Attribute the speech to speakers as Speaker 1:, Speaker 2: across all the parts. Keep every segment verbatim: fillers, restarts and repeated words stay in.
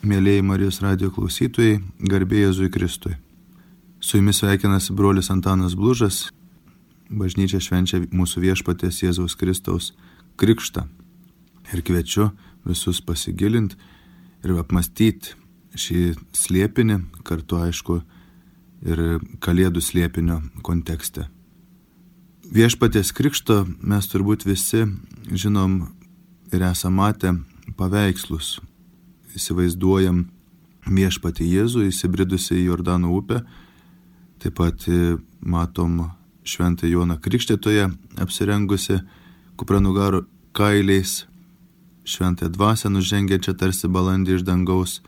Speaker 1: Mėlėjai Marijos radijo klausytojai, garbė Jėzui Kristui. Su jumis sveikinasi brolis Antanas Blužas. Bažnyčia švenčia mūsų viešpaties Jėzaus Kristaus krikštą. Ir kviečiu visus pasigilinti ir apmastyti šį slėpinį, kartu aišku ir Kalėdų slėpinio kontekste. Viešpaties krikšto mes turbūt visi žinom ir esame matę paveikslus. Įsivaizduojam viešpatį Jėzų įsibridusi į Jordano upę, taip pat matom šventą Joną Krikštytoją apsirengusi kupranugaro kailiais, šventąją dvasią nužengiančią tarsi balandį iš dangaus.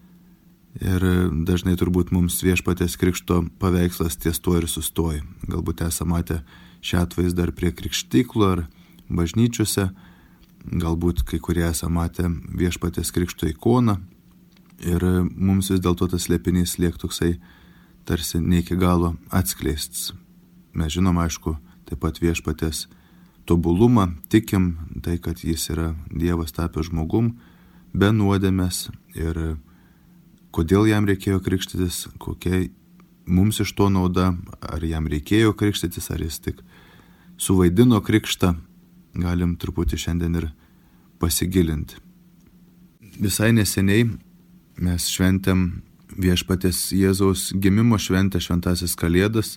Speaker 1: Ir dažnai turbūt mums viešpatės krikšto paveikslas ties tuo ir sustoja. Galbūt esame matę šią atvaizdą ar prie krikštyklų ar bažnyčiose. Galbūt kai kurie esame matę viešpatės krikšto ikoną ir mums vis dėlto tas slėpinys liek toksai tarsi ne iki galo atskleistas. Mes žinom, aišku, taip pat viešpatės tobulumą, tikim tai, kad jis yra Dievas tapęs žmogum, be nuodėmės ir kodėl jam reikėjo krikštytis, kokia mums iš to nauda, ar jam reikėjo krikštytis, ar jis tik suvaidino krikštą. Galim truputį šiandien ir pasigilinti. Visai neseniai mes šventėm viešpatės Jėzaus gimimo šventę, šventasis Kalėdas,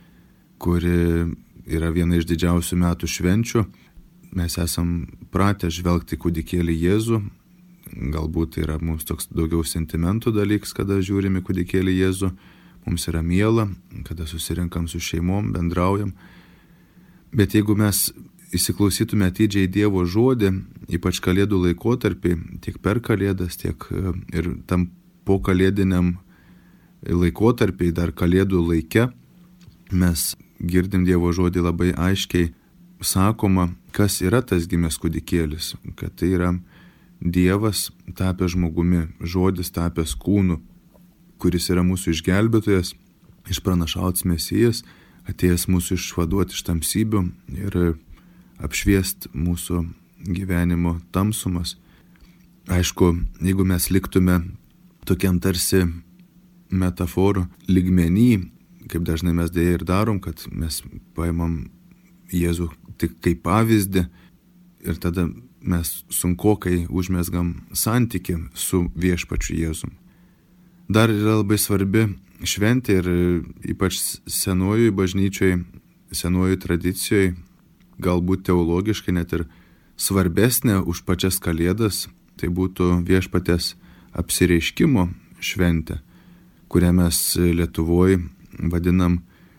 Speaker 1: kuri yra viena iš didžiausių metų švenčių. Mes esam pratę žvelgti kūdikėlį Jėzų. Galbūt yra mums toks daugiau sentimentų dalykas, kada žiūrime kūdikėlį Jėzų. Mums yra miela, kada susirinkam su šeimom, bendraujam. Bet jeigu mes įsiklausytume atidžiai Dievo žodį, ypač Kalėdų laikotarpį, tiek per Kalėdas, tiek ir tam po kalėdiniam laikotarpį, dar Kalėdų laike, mes girdim Dievo žodį labai aiškiai sakoma, kas yra tas gimęs kūdikėlis, kad tai yra Dievas tapęs žmogumi, žodis tapęs kūnu, kuris yra mūsų išgelbėtojas, išpranašautas Mesijas, atėjęs mūsų išvaduoti iš tamsybių ir apšviest mūsų gyvenimo tamsumas. Aišku, jeigu mes liktume tokiam tarsi metaforų lygmenį, kaip dažnai mes dėja ir darom, kad mes paimam Jėzų tik kaip pavyzdį ir tada mes sunkokai užmesgam santykį su viešpačiu Jėzum. Dar yra labai svarbi šventė ir ypač senojoj bažnyčioj, senojoj tradicijoj, galbūt teologiškai net ir svarbesnė už pačias Kalėdas, tai būtų viešpatės apsireiškimo šventė, kurią mes Lietuvoje vadinam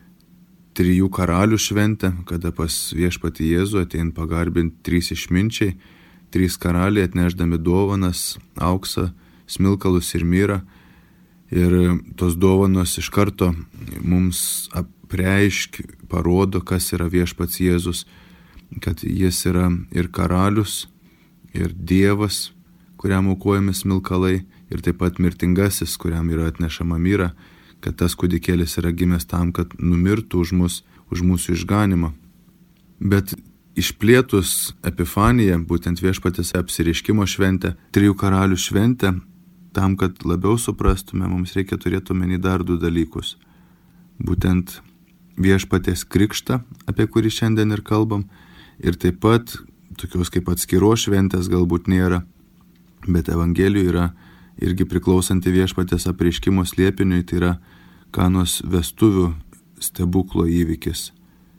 Speaker 1: trijų karalių šventę, kada pas viešpatį Jėzų atein pagarbinti trys išminčiai, trys karaliai atnešdami dovanas, auksą, smilkalus ir myrą. Ir tos dovanos iš karto mums apreiškia, parodo, kas yra viešpats Jėzus, kad jis yra ir karalius, ir Dievas, kuriam aukojami smilkalai, ir taip pat mirtingasis, kuriam yra atnešama myra, kad tas kūdikėlis yra gimęs tam, kad numirtų už mus, už mūsų išganimą. Bet išplėtus Epifaniją, būtent viešpatės apsireiškimo šventę, trijų karalių šventę, tam, kad labiau suprastume, mums reikia turėti omeny dar du dalykus. Būtent viešpatės krikštą, apie kurį šiandien ir kalbam, ir taip pat tokios kaip atskiros šventės galbūt nėra, bet Evangelijų yra irgi priklausanti viešpatės apreiškimo slėpiniui, tai yra Kanos vestuvių stebuklo įvykis.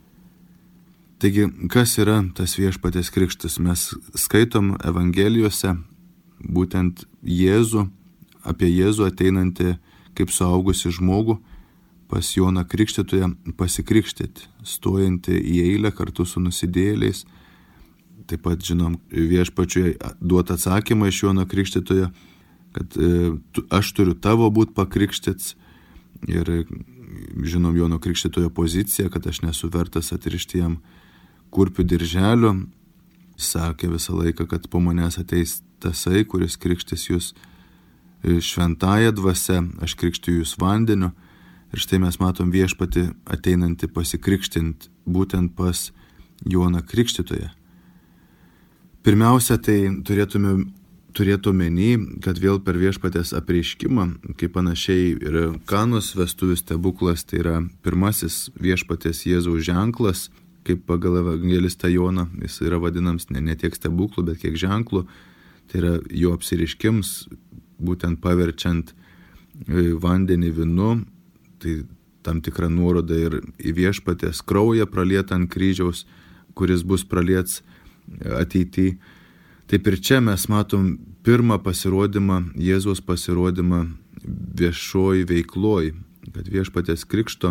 Speaker 1: Taigi, kas yra tas viešpatės krikštas? Mes skaitom Evangelijose būtent Jėzų, apie Jėzų ateinantį kaip suaugusi žmogų pas Joną Krikštytoją pasikrikštyti, stojantį į eilę kartu su nusidėjėliais. Taip pat žinom viešpačiui duotą atsakymą iš Jono Krikštytojo, kad e, aš turiu tavo būt pakrikštyts. Ir žinom Jono Krikštytojo poziciją, kad aš nesu vertas atrišti jam kurpių dirželio. Sakė visą laiką, kad po manęs ateis tasai, kuris krikštys jūs šventąja dvasia, aš krikštiju jūs vandeniu. Ir štai mes matom viešpatį ateinantį pasikrikštint būtent pas Joną Krikštytoją. Pirmiausia, tai turėtume turėtų omeny, kad vėl per viešpatės apreiškimą, kaip panašiai ir Kanos vestuvių stebuklas, tai yra pirmasis viešpatės Jėzaus ženklas, kaip pagal evangelistą Joną, jis yra vadinams ne, ne tiek stebuklų, bet kiek ženklų, tai yra jo apsiriškims, būtent paverčiant vandenį vynu, tai tam tikra nuoroda ir į viešpatės kraują pralietą ant kryžiaus, kuris bus praliets ateityje. Taip ir čia mes matom pirmą pasirodymą, Jėzaus pasirodymą viešoj veikloj, kad viešpatės krikšto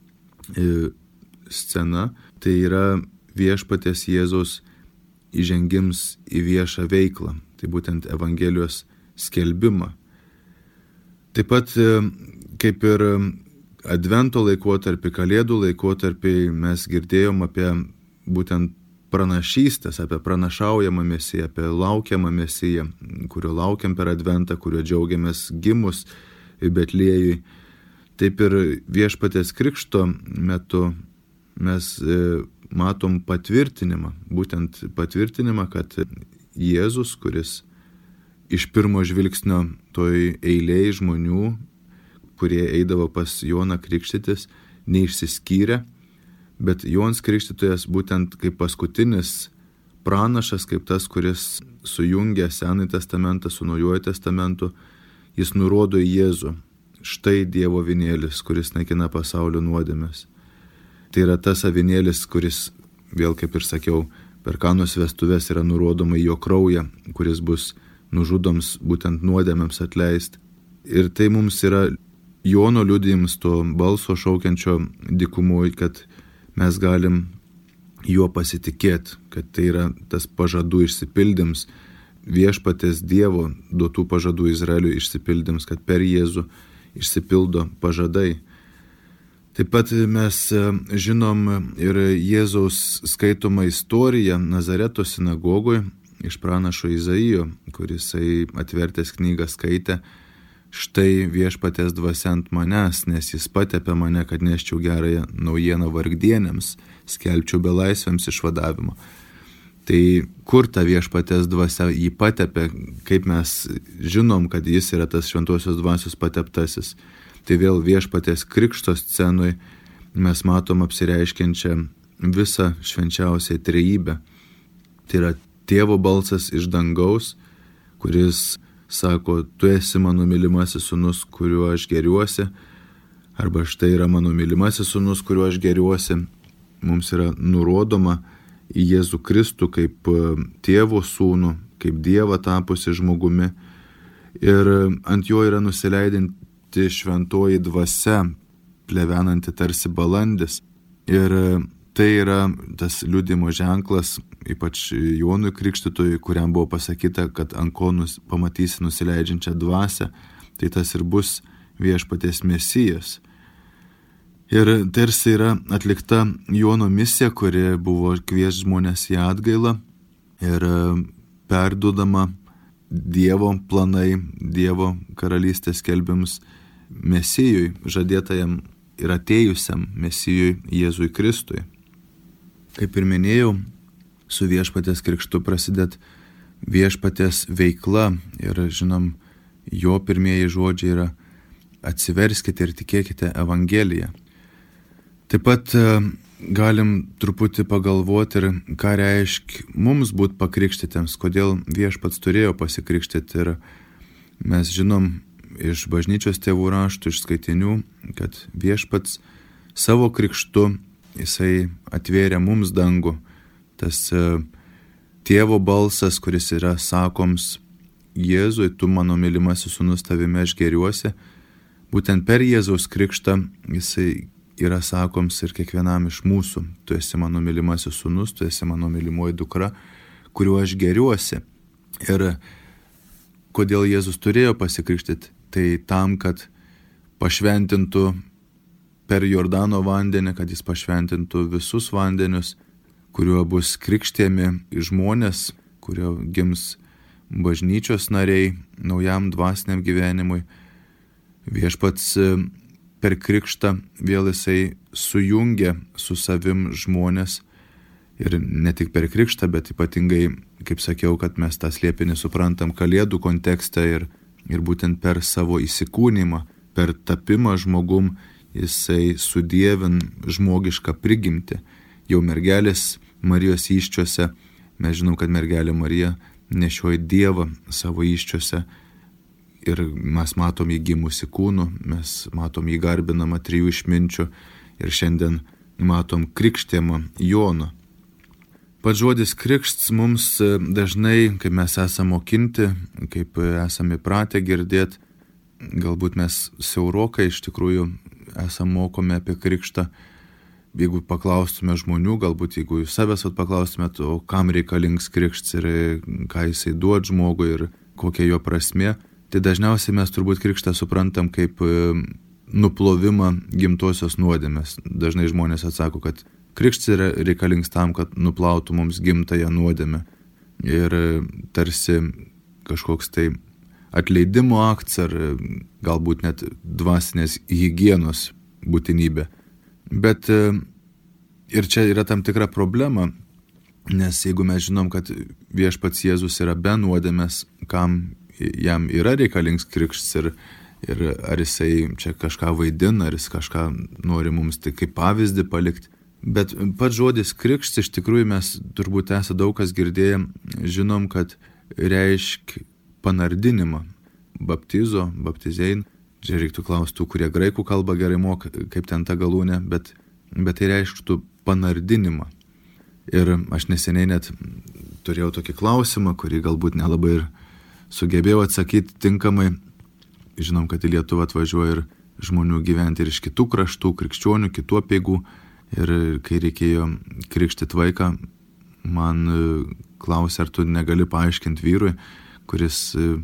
Speaker 1: scena tai yra viešpatės Jėzaus įžengims į viešą veiklą, tai būtent Evangelijos skelbimą. Taip pat kaip ir Advento laikotarpį, Kalėdų laikotarpį mes girdėjom apie būtent pranašystės, apie pranašaujamą Mesiją, apie laukiamą Mesiją, kurio laukiam per Adventą, kurio džiaugiamės gimus Betliejui. Taip ir viešpatės krikšto metu mes matom patvirtinimą, būtent patvirtinimą, kad Jėzus, kuris iš pirmo žvilgsnio toj eilėj žmonių, kurie eidavo pas Joną krikštytis, neišsiskyrė, bet Jonas Krikštytojas būtent kaip paskutinis pranašas, kaip tas, kuris sujungia Senąjį testamentą su Naujuoju testamentu, jis nurodo į Jėzų. Štai Dievo avinėlis, kuris naikina pasaulio nuodėmes. Tai yra tas avinėlis, kuris, vėl kaip ir sakiau, per Kanos vestuves yra nurodoma į jo kraują, kuris bus nužudoms būtent nuodėmėms atleisti. Ir tai mums yra Jono liudijimas to balso šaukiančio dykumoj, kad mes galim juo pasitikėti, kad tai yra tas pažadų išsipildyms, viešpatės Dievo duotų pažadų Izraeliui išsipildyms, kad per Jėzų išsipildo pažadai. Taip pat mes žinom ir Jėzaus skaitomą istoriją Nazareto sinagogoje iš pranašo Izaijo, kuris atvertęs knygą skaitė: štai viešpatės dvasia ant manęs, nes jis patepė mane, kad neščiau gerąją naujieną vargdienėms, skelbčiau belaisviams išvadavimą. Tai kur ta viešpatės dvasia jį patepė, kaip mes žinom, kad jis yra tas šventosios dvasios pateptasis. Tai vėl viešpatės krikšto scenoj mes matom apsireiškiančią visą švenčiausią trejybę. Tai yra tėvo balsas iš dangaus, kuris sako: tu esi mano mylimasis sūnus, kuriuo aš geriuosi, arba štai yra mano mylimasis sūnus, kuriuo aš geriuosi. Mums yra nurodoma į Jėzų Kristų kaip tėvo sūnų, kaip Dievą tapusi žmogumi, ir ant jo yra nusileidinti šventoji dvasia, plevenanti tarsi balandis. Ir tai yra tas liudijimo ženklas, ypač Jonui Krikštytojui, kuriam buvo pasakyta, kad ant ko pamatysi nusileidžiančią dvasią, tai tas ir bus viešpaties Mesijas. Ir tarsi yra atlikta Jono misija, kuri buvo kvies žmonės į atgailą ir perduodama Dievo planai, Dievo karalystės skelbimus Mesijui, žadėtajam ir atėjusiam Mesijui Jėzui Kristui. Kaip ir minėjau, su viešpatės krikštu prasideda viešpatės veikla ir, žinom, jo pirmieji žodžiai yra: atsiverskite ir tikėkite Evangeliją. Taip pat galim truputį pagalvoti ir ką reiškia mums būti pakrikštytiems, kodėl viešpats turėjo pasikrikštyti. Ir mes žinom iš bažnyčios tėvų raštų, iš skaitinių, kad viešpats savo krikštu jisai atvėrė mums dangų. Tas tėvo balsas, kuris yra sakoms: Jėzui, tu mano mylimasis sūnus, tavimi aš geriuosi. Būtent per Jėzaus krikštą jisai yra sakoms ir kiekvienam iš mūsų: tu esi mano mylimasis sūnus, tu esi mano mylimoji dukra, kuriuo aš geriuosi. Ir kodėl Jėzus turėjo pasikrikštyti? Tai tam, kad pašventintų per Jordano vandenį, kad jis pašventintų visus vandenius, kuriuo bus krikštėmi žmonės, kurio gims bažnyčios nariai naujam dvasiniam gyvenimui. Viešpats per krikštą vėl jisai sujungia su savim žmonės Ir ne tik per krikštą, bet ypatingai, kaip sakiau, kad mes tą slėpinį suprantam Kalėdų kontekste ir, ir būtent per savo įsikūnymą, per tapimą žmogum, jisai sudievin žmogišką prigimtį. Jau mergelės Marijos įsčiose, mes žinom, kad mergelė Marija nešioja Dievą savo įsčiose ir mes matom jį gimusi kūnu, mes matom jį garbinamą trijų išminčių ir šiandien matom krikštėjimą Jono. Pats žodis krikšts mums dažnai, kaip mes esame mokinti, kaip esame įpratę girdėti, galbūt mes siaurokai iš tikrųjų esame mokomi apie krikštą. Jeigu paklaustume žmonių, galbūt jeigu jūs savęs paklaustumėt, o kam reikalings krikšts ir ką jisai duod žmogui ir kokia jo prasmė, tai dažniausiai mes turbūt krikštą suprantam kaip nuplovimą gimtosios nuodėmės. Dažnai žmonės atsako, kad krikštas yra reikalings tam, kad nuplautų mums gimtąją nuodėmę. Ir tarsi kažkoks tai atleidimo aktas ar galbūt net dvasinės higienos būtinybė. Bet ir čia yra tam tikra problema, nes jeigu mes žinom, kad viešpats Jėzus yra be nuodėmės, kam jam yra reikalings krikštas ir ir ar jisai čia kažką vaidina, ar jis kažką nori mums tai kaip pavyzdį palikti. Bet pats žodis krikštas iš tikrųjų mes turbūt esame daug kas girdėję, žinom, kad reiškia panardinimą, baptizo, baptizein. Čia reiktų klausti tų, kurie graikų kalbą gerai moka, kaip ten ta galūnė, bet, bet tai reikštų panardinimą. Ir aš neseniai net turėjau tokį klausimą, kurį galbūt nelabai ir sugebėjau atsakyti tinkamai. Žinom, kad į Lietuvą atvažiuoja ir žmonių gyventi ir iš kitų kraštų, krikščionių, kitų apeigų. Ir kai reikėjo krikštyti vaiką, man klausė, ar tu negali paaiškinti vyrui, kuris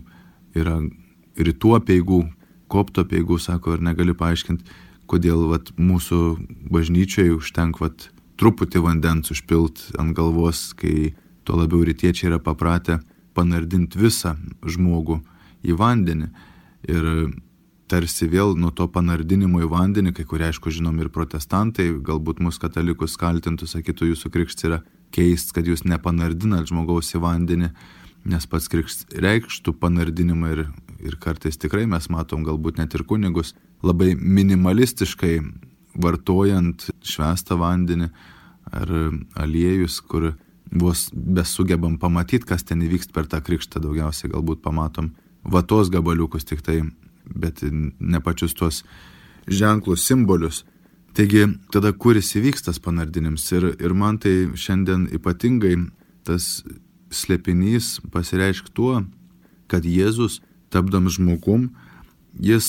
Speaker 1: yra rytų apeigų, kopto apeigų, sako, ir negali paaiškinti, kodėl vat, mūsų bažnyčioje užtenk vat, truputį vandens užpilt ant galvos, kai tuo labiau rytiečiai yra papratę panardinti visą žmogų į vandenį. Ir tarsi vėl nuo to panardinimo į vandenį, kai kurie aišku žinom ir protestantai, galbūt mus katalikus kaltintų, sakytų, jūsų krikštas yra keist, kad jūs nepanardinat žmogaus į vandenį, nes pats krikštas reikštų panardinimą ir, ir kartais tikrai mes matom galbūt net ir kunigus labai minimalistiškai vartojant švęstą vandenį ar aliejus, kur vos besugebam pamatyti, kas ten įvyks per tą krikštą, daugiausiai galbūt pamatom vatos gabaliukus tik tai, bet ne pačius tuos ženklus, simbolius. Taigi, tada kuris įvyks tas panardinims? Ir, ir man tai šiandien ypatingai tas slėpinys pasireiškia tuo, kad Jėzus, tapdam žmogum, jis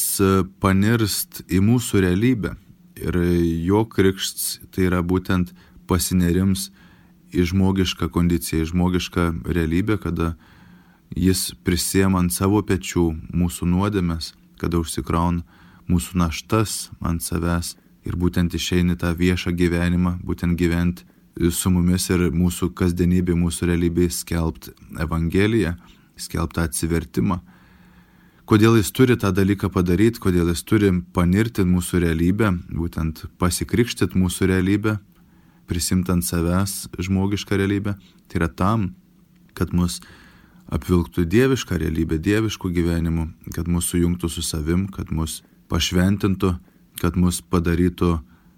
Speaker 1: panirst į mūsų realybę. Ir jo krikštas tai yra būtent pasinerims į žmogišką kondiciją, į žmogišką realybę, kada jis prisiema ant savo pečių mūsų nuodėmes, kada užsikrauna mūsų naštas ant savęs ir būtent išeini tą viešą gyvenimą, būtent gyventi su mumis ir mūsų kasdienybė, mūsų realybė skelbti Evangeliją, skelbti atsivertimą. Kodėl jis turi tą dalyką padaryti, kodėl jis turi panirti mūsų realybę, būtent pasikrikštyti mūsų realybę, prisimti ant savęs žmogišką realybę, tai yra tam, kad mus apvilktų dievišką realybę, dieviškų gyvenimų, kad mus sujungtų su savim, kad mus pašventintų, kad mus padarytų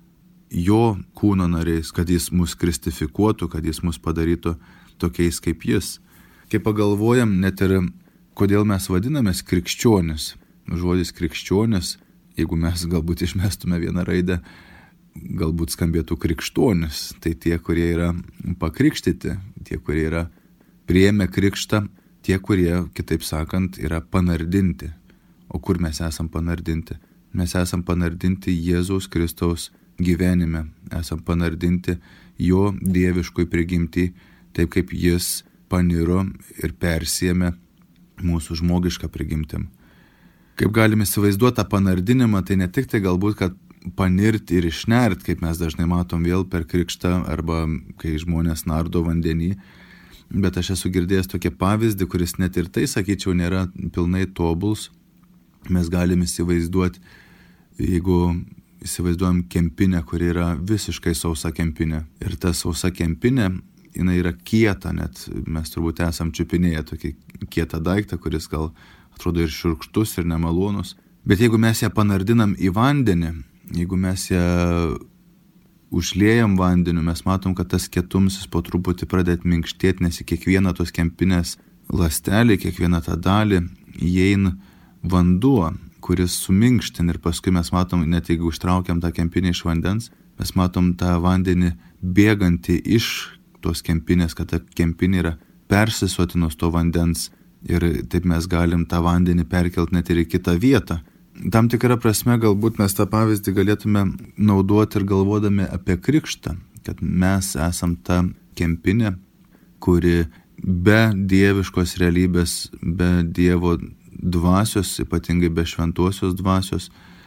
Speaker 1: jo kūno nariais, kad jis mus kristifikuotų, kad jis mus padarytų tokiais kaip jis. Kai pagalvojam, net ir kodėl mes vadinamės krikščionis, žodis krikščionis, jeigu mes galbūt išmestume vieną raidę, galbūt skambėtų krikštonis, tai tie, kurie yra pakrikštyti, tie, kurie yra priėmę krikštą, tie, kurie, kitaip sakant, yra panardinti. O kur mes esam panardinti? Mes esam panardinti Jėzaus Kristaus gyvenime, esam panardinti jo dieviškoj prigimtį, taip kaip jis paniro ir persėmė mūsų žmogišką prigimtim. Kaip galime įsivaizduoti tą panardinimą, tai ne tik tai galbūt, kad panirti ir išnert, kaip mes dažnai matom vėl per krikštą arba kai žmonės nardo vandenį, bet aš esu girdėjęs tokį pavyzdį, kuris net ir tai, sakyčiau, nėra pilnai tobuls. Mes galime įsivaizduoti, jeigu įsivaizduojam kempinę, kuri yra visiškai sausa kempinė. Ir ta sausa kempinė, jinai yra kieta, net mes turbūt esam čiupinėję tokį kietą daiktą, kuris gal atrodo ir šiurkštus, ir nemalonus. Bet jeigu mes ją panardinam į vandenį, jeigu mes ją užliejam vandeniu, mes matom, kad tas kietumsis po truputį pradėt minkštėti, nes į kiekvieną tos kempinės ląstelį, kiekvieną tą dalį įeina vanduo, kuris suminkštin ir paskui mes matom, net jeigu ištraukiam tą kempinę iš vandens, mes matom tą vandenį bėgantį iš tos kempinės, kad ta kempinė yra persisotinus to vandens ir taip mes galim tą vandenį perkelt net ir į kitą vietą. Tam tikrą prasme galbūt mes tą pavyzdį galėtume naudoti ir galvodami apie krikštą, kad mes esam ta kempinė, kuri be dieviškos realybės, be Dievo dvasios, ypatingai be šventosios dvasios,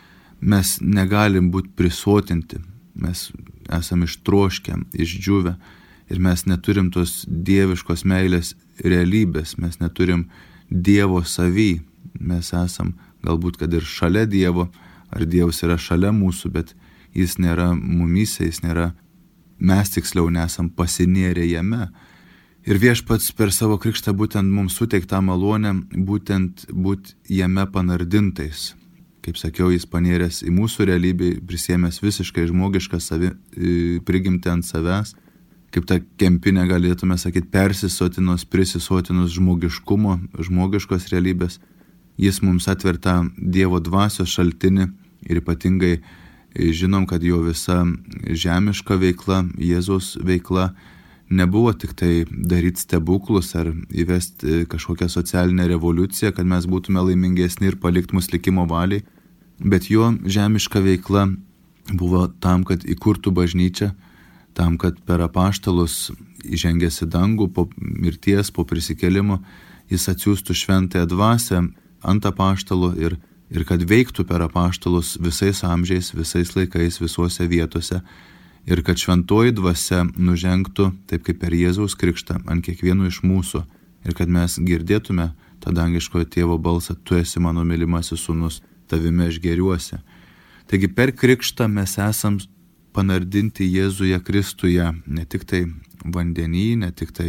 Speaker 1: mes negalim būti prisotinti, mes esam ištroškę, išdžiūvę ir mes neturim tos dieviškos meilės realybės, mes neturim Dievo savy, mes esam galbūt kad ir šalia Dievo, ar Dievas yra šalia mūsų, bet jis nėra mumyse, jis nėra, mes tiksliau nesam pasinėrę jame. Ir Viešpats per savo krikštą būtent mums suteiktą malonę, būtent būti jame panardintais. Kaip sakiau, jis panėręs į mūsų realybę, prisėmęs visiškai žmogišką savi, prigimtį ant savęs, kaip ta kempinė galėtume sakyti, persisotinus, prisisotinus žmogiškumo, žmogiškos realybės. Jis mums atverta Dievo dvasios šaltinį ir ypatingai žinom, kad jo visa žemiška veikla, Jėzaus veikla nebuvo tik tai daryti stebuklus ar įvesti kažkokią socialinę revoliuciją, kad mes būtume laimingesni ir palikti mus likimo valiai, bet jo žemiška veikla buvo tam, kad įkurtų bažnyčią, tam, kad per apaštalus įžengęs į dangų po mirties, po prisikėlimo, jis atsiųstų šventąją dvasią ant apaštalų ir, ir kad veiktų per apaštalus visais amžiais, visais laikais, visuose vietose ir kad šventoji dvasia nužengtų, taip kaip per Jėzaus krikštą, ant kiekvieno iš mūsų ir kad mes girdėtume tą dangiškojo tėvo balsą, tu esi mano mylimasis sūnus, tavimi aš gėriuosi. Taigi per krikštą mes esam panardinti Jėzuje Kristuje, ne tik tai vandenį, ne tik tai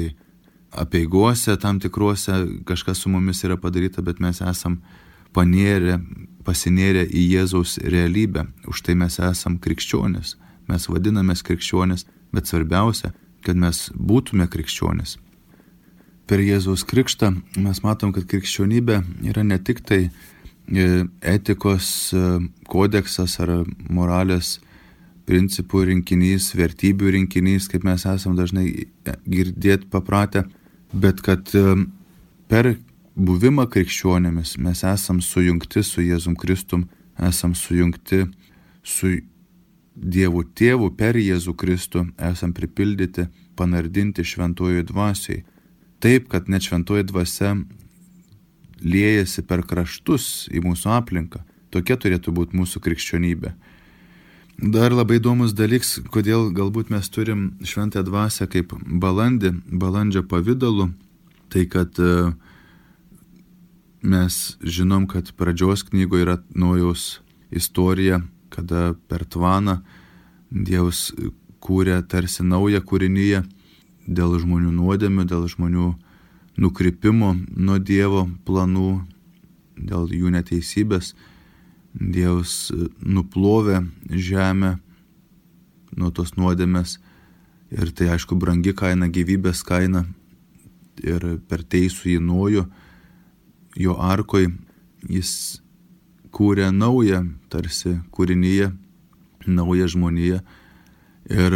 Speaker 1: apeigose tam tikruose kažkas su mumis yra padaryta, bet mes esam panėrę, pasinėrę į Jėzaus realybę. Už tai mes esam krikščionis. Mes vadinamės krikščionis, bet svarbiausia, kad mes būtume krikščionis. Per Jėzaus krikštą mes matom, kad krikščionybė yra ne tik tai etikos kodeksas ar moralės principų rinkinys, vertybių rinkinys, kaip mes esam dažnai girdėti papratę, bet kad per buvimą krikščionėmis mes esam sujungti su Jėzum Kristum, esam sujungti su Dievu Tėvu per Jėzų Kristų, esam pripildyti, panardinti šventojoj dvasiai. Taip, kad net šventoji dvasia liejasi per kraštus į mūsų aplinką. Tokia turėtų būti mūsų krikščionybė. Dar labai įdomus dalyks, kodėl galbūt mes turim šventąją dvasią kaip balandį, balandžio pavidalu, tai kad mes žinom, kad pradžios knygoje yra Nojaus istorija, kada per tvaną Dievas kūrė tarsi naują kūrinyje dėl žmonių nuodėmių, dėl žmonių nukrypimo nuo Dievo planų, dėl jų neteisybės. Dievas nuplovė žemę nuo tos nuodėmės ir tai aišku brangi kaina, gyvybės kaina ir per teisų į Nojų, jo arkoj jis kūrė naują tarsi kūrinyje, naują žmoniją ir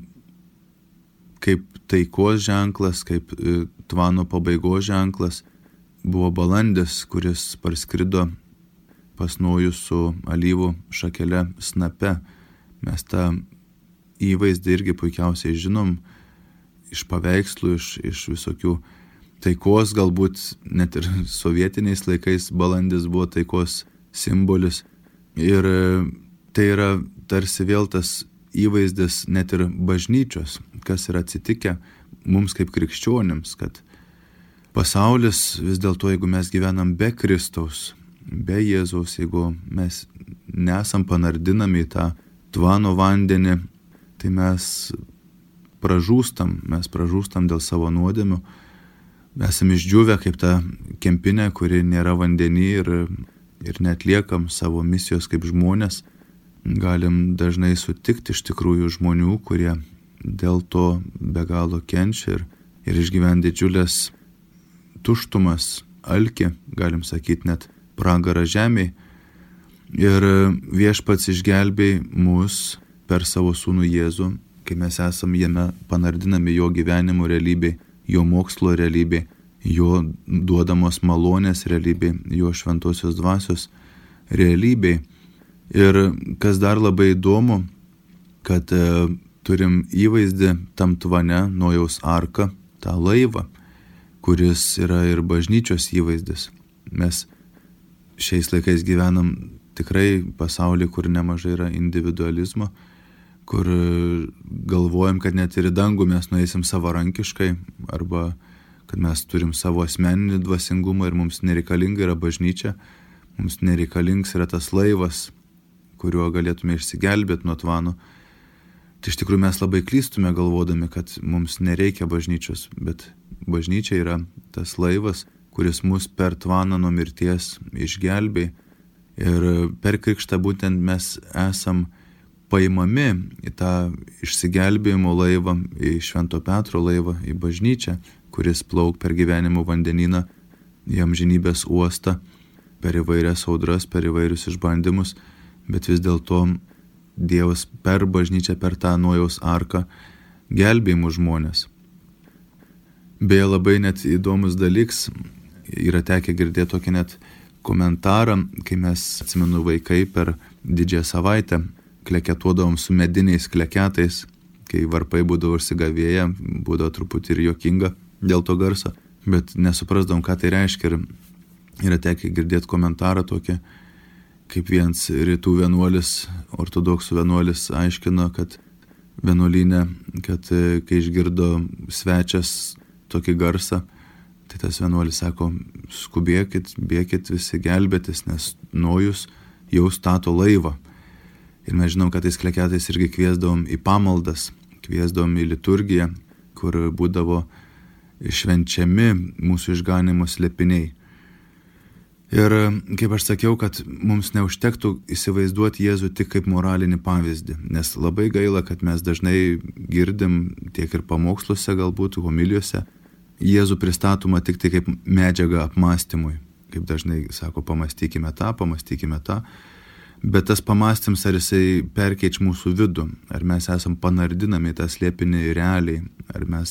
Speaker 1: kaip taikos ženklas, kaip tvano pabaigos ženklas buvo balandis, kuris parskrido pas Nojų su alyvų šakele snape. Mes tą įvaizdį irgi puikiausiai žinom iš paveikslų, iš, iš visokių taikos, galbūt net ir sovietiniais laikais balandis buvo taikos simbolis. Ir tai yra tarsi vėl tas įvaizdis net ir bažnyčios, kas yra atsitikę mums kaip krikščionims, kad pasaulis vis dėlto, jeigu mes gyvenam be Kristaus, be Jėzaus, jeigu mes nesam panardinami į tą tvano vandenį, tai mes pražūstam, mes pražūstam dėl savo nuodėmių. Esame išdžiūvę kaip ta kempinė, kuri nėra vandenį ir, ir netliekam savo misijos kaip žmonės. Galim dažnai sutikti iš tikrųjų žmonių, kurie dėl to be galo kenčia ir, ir išgyvena didžiulės tuštumas, alkį, galim sakyti net pragarą žemėj. Ir Viešpats išgelbėj mus per savo sūnų Jėzų, kai mes esam jame panardinami jo gyvenimo realybėj, jo mokslo realybėj, jo duodamos malonės realybėj, jo šventosios dvasios realybėj. Ir kas dar labai įdomu, kad e, turim įvaizdį tam tvane Nojaus arką, tą laivą, kuris yra ir bažnyčios įvaizdis. Mes šiais laikais gyvenam tikrai pasaulyje, kur nemažai yra individualizmo, kur galvojam, kad net ir į dangų mes nueisim savarankiškai, arba kad mes turim savo asmeninį dvasingumą ir mums nereikalinga yra bažnyčia, mums nereikalingas yra tas laivas, kuriuo galėtume išsigelbėti nuo tvano. Tai iš tikrųjų mes labai klystume galvodami, kad mums nereikia bažnyčios, bet bažnyčia yra tas laivas, kuris mus per tvaną nuo mirties išgelbė. Ir per krikštą būtent mes esam paimami į tą išsigelbėjimo laivą, į Švento Petro laivą, į bažnyčią, kuris plauk per gyvenimo vandenyną, į amžinybės uostą, per įvairias audras, per įvairius išbandymus, bet vis dėlto Dievas per bažnyčią, per tą Nojaus arką gelbėjimų žmonės. Beje, labai net įdomus dalyks, yra tekę girdėti tokį net komentarą, kai mes, atsimenu, vaikai per didžiąją savaitę kleketuodavom su mediniais kleketais, kai varpai būdavo užsigavėję, būdavo truputį ir juokinga dėl to garso, bet nesuprasdavom, ką tai reiškia. Ir yra tekę girdėti komentarą tokį, kaip vienas rytų vienuolis, ortodoksų vienuolis aiškino, kad vienuolyne, kad kai išgirdo svečias tokį garsą, tai tas vienuolis sako, skubėkit, bėkit visi gelbėtis, nes Nojus jau stato laivą. Ir mes žinom, kad tais kleketais irgi kviesdavom į pamaldas, kviesdavom į liturgiją, kur būdavo švenčiami mūsų išganimo slėpiniai. Ir kaip aš sakiau, kad mums neužtektų įsivaizduoti Jėzų tik kaip moralinį pavyzdį, nes labai gaila, kad mes dažnai girdim tiek ir pamoksluose, galbūt homilijose, Jėzų pristatoma tik tai kaip medžiaga apmąstymui, kaip dažnai sako, pamastykime tą, pamastykime tą, bet tas pamąstymas, ar jisai perkeič mūsų vidų, ar mes esam panardinami tą slėpinį realiai, ar mes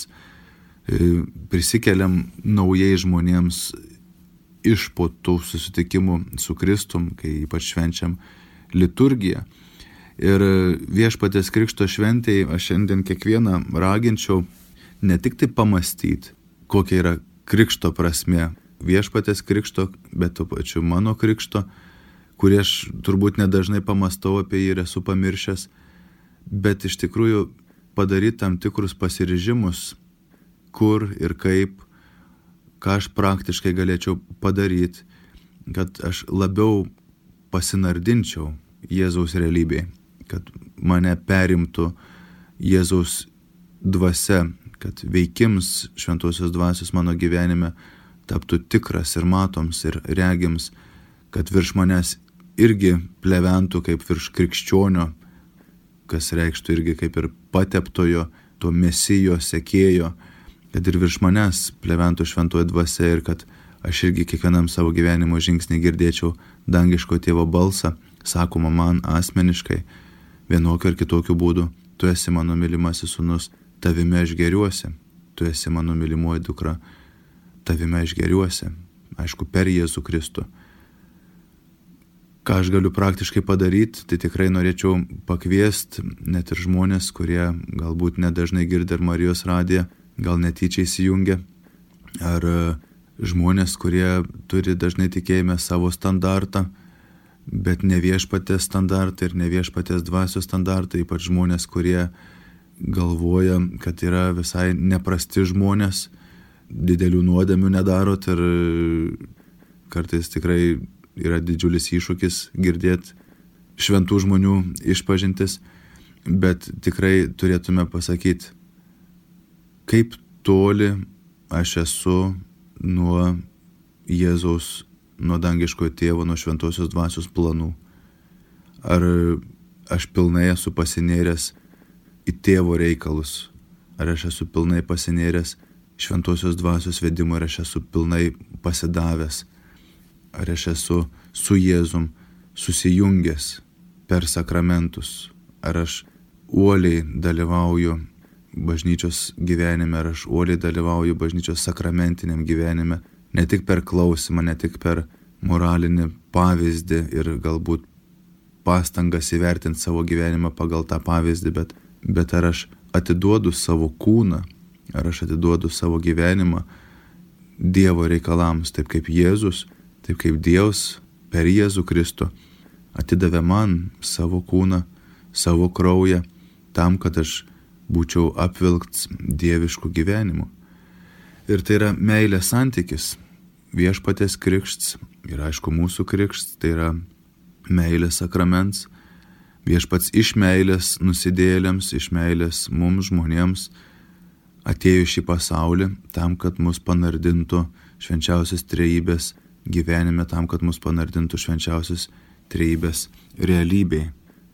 Speaker 1: prisikeliam naujai žmonėms iš po tų susitikimų su Kristum, kai ypač švenčiam liturgiją. Ir Viešpaties Krikšto šventėje aš šiandien kiekvieną raginčiau ne tik tai pamastyti, kokia yra Krikšto prasmė, Viešpaties Krikšto, bet tuo pačiu mano Krikšto, kurį aš turbūt nedažnai pamastau apie jį ir esu pamiršęs, bet iš tikrųjų padaryti tam tikrus pasiryžimus, kur ir kaip, ką aš praktiškai galėčiau padaryti, kad aš labiau pasinardinčiau Jėzaus realybėje, kad mane perimtų Jėzaus dvasia, kad veikims šventosios dvasios mano gyvenime taptų tikras ir matoms ir regims, kad virš manęs irgi pleventų kaip virš krikščionio, kas reikštų irgi kaip ir pateptojo, to mesijo, sekėjo, kad ir virš manęs pleventų šventoji dvasia ir kad aš irgi kiekvienam savo gyvenimo žingsnį girdėčiau dangiško tėvo balsą, sakoma man asmeniškai, vienokiu ar kitokiu būdu, tu esi mano mylimasis sūnus, tavime aš geriuosi, tu esi mano mylimoji dukra, tavime aš geriuosi, aišku, per Jėzų Kristų. Ką aš galiu praktiškai padaryti, tai tikrai norėčiau pakviesti net ir žmonės, kurie galbūt nedažnai girdi ir Marijos radiją, gal netyčia įsijungia, ar žmonės, kurie turi dažnai tikėjime savo standartą, bet ne Viešpaties standartą ir ne Viešpaties dvasios standartą, ypač žmonės, kurie galvoja, kad yra visai neprasti žmonės, didelių nuodėmių nedarot ir kartais tikrai yra didžiulis iššūkis girdėti šventų žmonių išpažintis, bet tikrai turėtume pasakyti, kaip toli aš esu nuo Jėzaus, nuo dangiškojo tėvo, nuo šventosios dvasios planų. Ar aš pilnai esu pasinėręs į tėvo reikalus, ar aš esu pilnai pasinėręs šventosios dvasios vedimo, ar aš esu pilnai pasidavęs, ar aš esu su Jėzum susijungęs per sakramentus, ar aš uoliai dalyvauju bažnyčios gyvenime, ar aš uoliai dalyvauju bažnyčios sakramentiniam gyvenime, ne tik per klausimą, ne tik per moralinį pavyzdį ir galbūt pastangas įvertinti savo gyvenimą pagal tą pavyzdį, bet, bet ar aš atiduodu savo kūną, ar aš atiduodu savo gyvenimą Dievo reikalams, taip kaip Jėzus, taip kaip Dievas per Jėzų Kristų atidavė man savo kūną, savo kraują, tam, kad aš būčiau apvilkts dievišku gyvenimu. Ir tai yra meilės santykis, viešpaties krikšts ir aišku mūsų krikšts, tai yra meilės sakraments, viešpats iš meilės nusidėjėliams, iš meilės mums žmonėms atėjo šį pasaulį tam, kad mus panardintų švenčiausios trejybės gyvenime, tam, kad mus panardintų švenčiausios trejybės realybėje.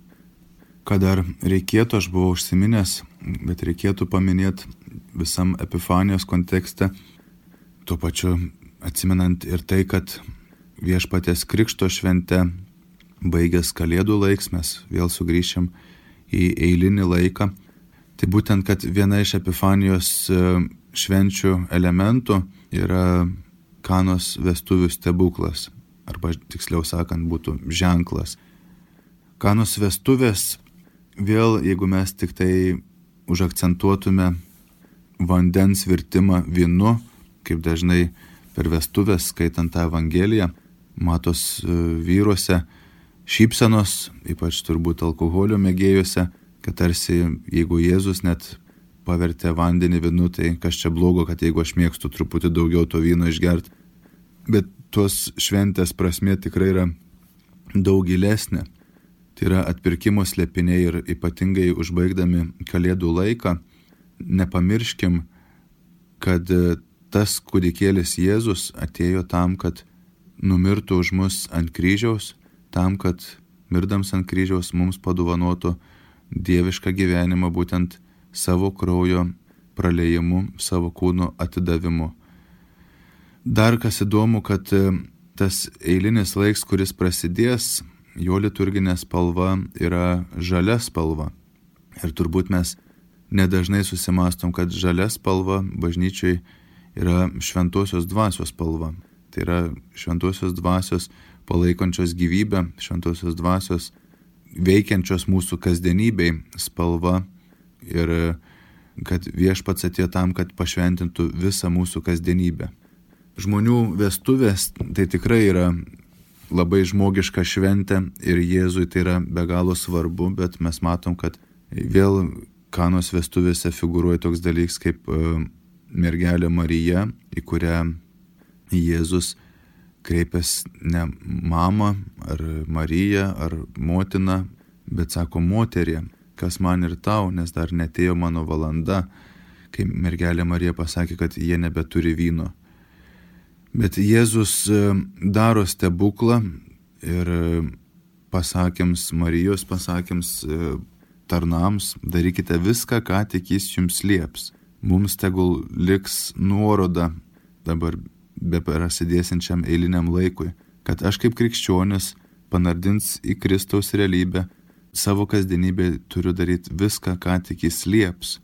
Speaker 1: Ką dar reikėtų, aš buvau užsiminęs, bet reikėtų paminėti visam Epifanijos kontekste, tuo pačiu atsimenant ir tai, kad viešpaties krikšto švente baigęs Kalėdų laiks, mes vėl sugrįšim į eilinį laiką. Tai būtent, kad viena iš Epifanijos švenčių elementų yra Kanos vestuvių stebuklas, arba tiksliau sakant būtų ženklas. Kanos vestuvės, vėl jeigu mes tik tai užakcentuotume vandens virtimą vynu, kaip dažnai per vestuvės skaitant tą Evangeliją, matos vyruose šypsenos, ypač turbūt alkoholio mėgėjuose, kad tarsi jeigu Jėzus net pavertė vandenį vynu, tai kas čia blogo, kad jeigu aš mėgstu truputį daugiau to vyno išgerti. Bet tos šventės prasmė tikrai yra daug gilesnė. Tai yra atpirkimo slėpiniai ir ypatingai užbaigdami Kalėdų laiką, nepamirškim, kad tas kūdikėlis Jėzus atėjo tam, kad numirtų už mus ant kryžiaus, tam, kad mirdams ant kryžiaus mums padovanotų dievišką gyvenimą būtent savo kraujo praleijimu, savo kūno atidavimu. Dar kas įdomu, kad tas eilinis laiks, kuris prasidės, jo liturginė spalva yra žalia spalva. Ir turbūt mes nedažnai susimastom, kad žalia spalva bažnyčiai yra šventosios dvasios spalva. Tai yra šventosios dvasios palaikančios gyvybę, šventosios dvasios veikiančios mūsų kasdienybei spalva ir kad viešpats atėjo tam, kad pašventintų visą mūsų kasdienybę. Žmonių vestuvės tai tikrai yra labai žmogiška šventė ir Jėzui tai yra be galo svarbu, bet mes matom, kad vėl Kanos vestuvėse figūruoja toks dalykas kaip mergelė Marija, į kurią Jėzus kreipęs ne mamą ar Mariją ar motiną, bet sako moterie, kas man ir tau, nes dar netėjo mano valanda, kai mergelė Marija pasakė, kad jie nebeturi vyno. Bet Jėzus daro stebuklą ir pasakėms Marijos, pasakėms tarnams, darykite viską, ką tik jis jums lieps. Mums tegul liks nuoroda dabar be prasidėsiančiam eiliniam laikui, kad aš kaip krikščionis panardins į Kristaus realybę, savo kasdienybę turiu daryti viską, ką tik jis lieps.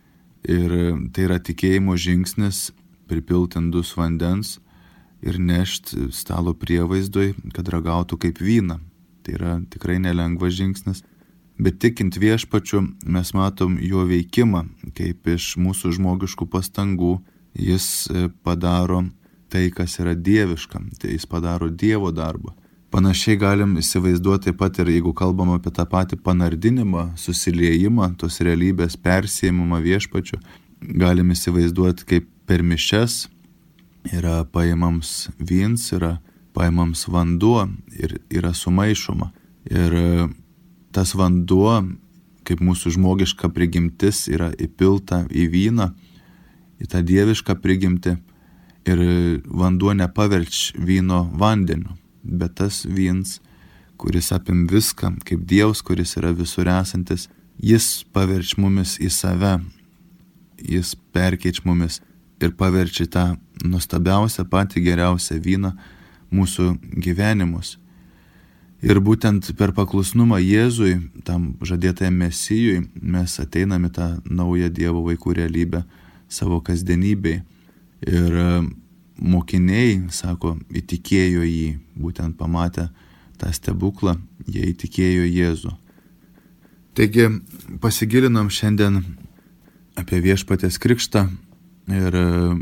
Speaker 1: Ir tai yra tikėjimo žingsnis, pripilti indus vandens ir nešti stalo prievaizdui, kad ragautų kaip vyną. Tai yra tikrai nelengvas žingsnis, bet tikint viešpačiu mes matom jo veikimą, kaip iš mūsų žmogiškų pastangų jis padaro tai, kas yra dieviška, tai jis padaro Dievo darbą. Panašiai galim įsivaizduoti taip pat ir jeigu kalbam apie tą patį panardinimą, susiliejimą, tos realybės persėjimą viešpačiu, galim įsivaizduoti kaip per mišias yra paimams vyns, yra paimams vanduo ir yra sumaišoma. Ir tas vanduo, kaip mūsų žmogiška prigimtis, yra įpilta į vyną, į tą dievišką prigimtį. Ir vanduo nepaverč vyno vandeniu, bet tas vyns, kuris apim viską, kaip Dievas, kuris yra visur esantis, jis paverč mumis į save, jis perkeič mumis ir paverčia tą nuostabiausią, patį geriausią vyną mūsų gyvenimus. Ir būtent per paklusnumą Jėzui, tam žadėtajam Mesijui, mes ateiname tą naują Dievo vaikų realybę savo kasdienybėj. Ir mokiniai, sako, įtikėjo jį, būtent pamatę tą stebuklą, jie įtikėjo Jėzų. Taigi pasigilinom šiandien apie Viešpaties krikštą ir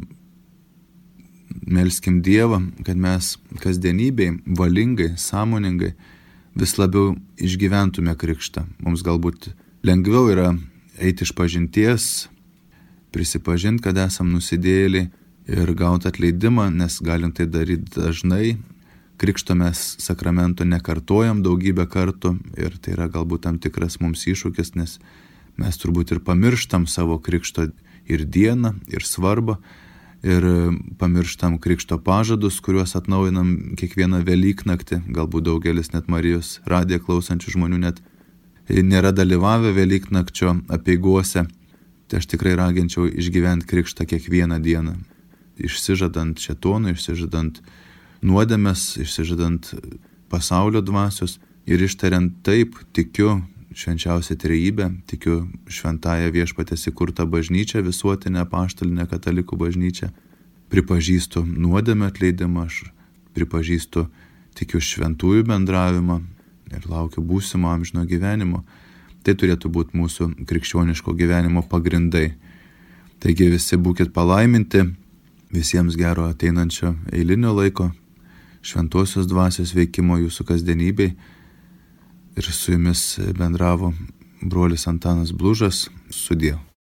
Speaker 1: melskim Dievą, kad mes kasdienybėj valingai, sąmoningai vis labiau išgyventume krikštą. Mums galbūt lengviau yra eiti iš pažinties, prisipažinti, kad esam nusidėjėliai ir gauti atleidimą, nes galim tai daryti dažnai. Krikšto mes sakramento nekartojam daugybę kartų ir tai yra galbūt tam tikras mums iššūkis, nes mes turbūt ir pamirštam savo krikšto ir dieną, ir svarbą, ir pamirštam krikšto pažadus, kuriuos atnaujinam kiekvieną Velyknaktį. Galbūt daugelis net Marijos radiją klausančių žmonių net nėra dalyvavę Velyknakčio apeigose. Tai aš tikrai raginčiau išgyventi krikštą kiekvieną dieną, išsižadant šėtonui, išsižadant nuodėmes, išsižadant pasaulio dvasios ir ištariant taip, tikiu švenčiausią trejybę, tikiu šventąją Viešpaties įkurtą bažnyčią, visuotinę apaštalinę katalikų bažnyčią, pripažįstu nuodėmę atleidimą, aš pripažįstu, tikiu šventųjų bendravimą ir laukiu būsimo amžino gyvenimo. Tai turėtų būti mūsų krikščioniško gyvenimo pagrindai. Taigi visi būkit palaiminti, visiems gero ateinančio eilinio laiko, šventosios dvasios veikimo jūsų kasdienybei. Ir su jumis bendravo brolis Antanas Blužas. Sudie.